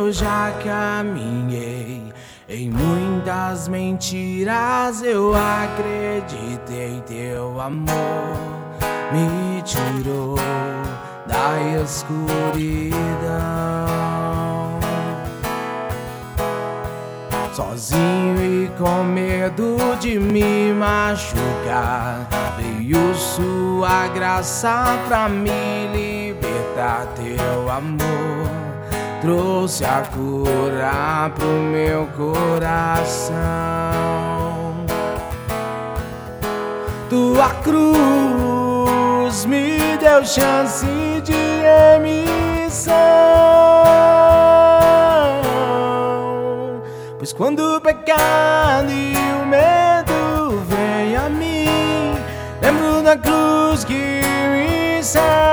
eu já caminhei em muitas mentiras, eu acreditei, teu amor me tirou da escuridão. Sozinho e com medo de me machucar, veio sua graça pra me libertar. Teu amor trouxe a cura pro meu coração. Tua cruz me deu chance de remissão, pois quando o pecado e o medo vem a mim, lembro da cruz que me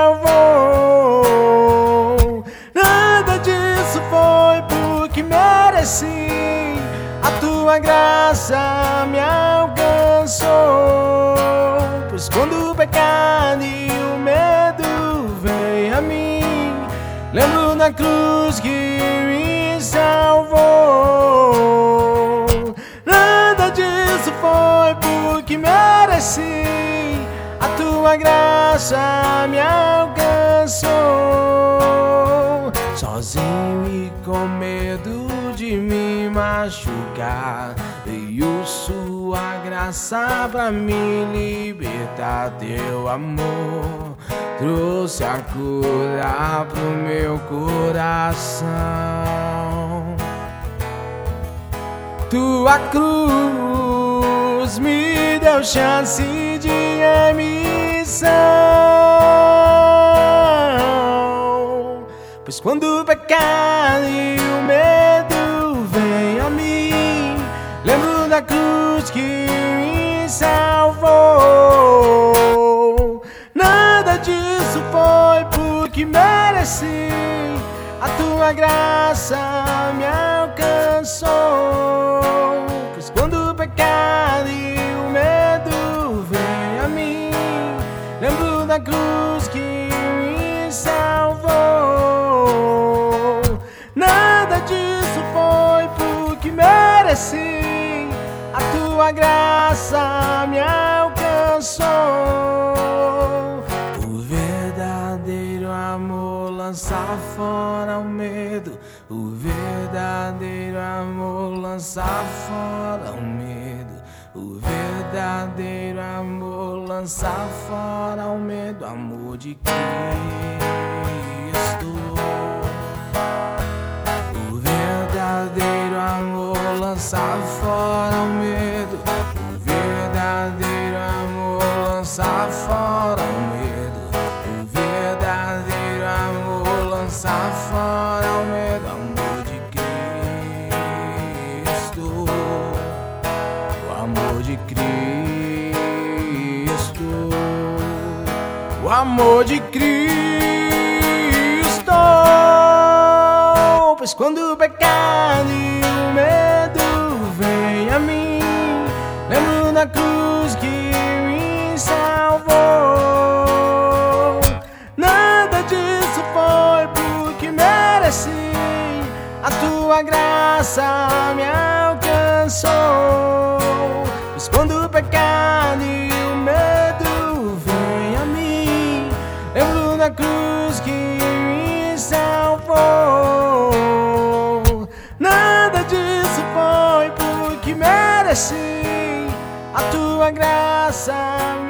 salvou. Nada disso foi porque mereci, a tua graça me alcançou. Pois quando o pecado e o medo vem a mim, lembro da cruz que me salvou. Nada disso foi porque mereci, a tua graça me alcançou. Sozinho e com medo de me machucar, veio sua graça pra me libertar. Teu amor trouxe a cura pro meu coração. Tua cruz me deu chance de remissão, pois quando o pecado e o medo vem a mim, lembro da cruz que me salvou. Nada disso foi porque mereci, a tua graça me alcançou. Pois quando o pecado e o medo vem a mim, lembro da cruz que me salvou. Nada disso foi porque mereci, a tua graça me alcançou. O verdadeiro amor lança fora o medo, o verdadeiro amor lança fora o medo, o verdadeiro amor lança fora o medo. Amor de Cristo, o verdadeiro amor lança fora o medo, o verdadeiro amor lança fora o medo, o verdadeiro amor lança fora o medo. Amor de Cristo, o amor de Cristo, o amor de Cristo. Pois quando o pecado e o medo vem a mim, lembro da cruz que me salvou. Nada disso foi porque mereci, a tua graça me alcançou. Pois quando o pecado e o medo vem a mim, lembro da cruz que me salvou. Nada disso foi porque mereci, a tua graça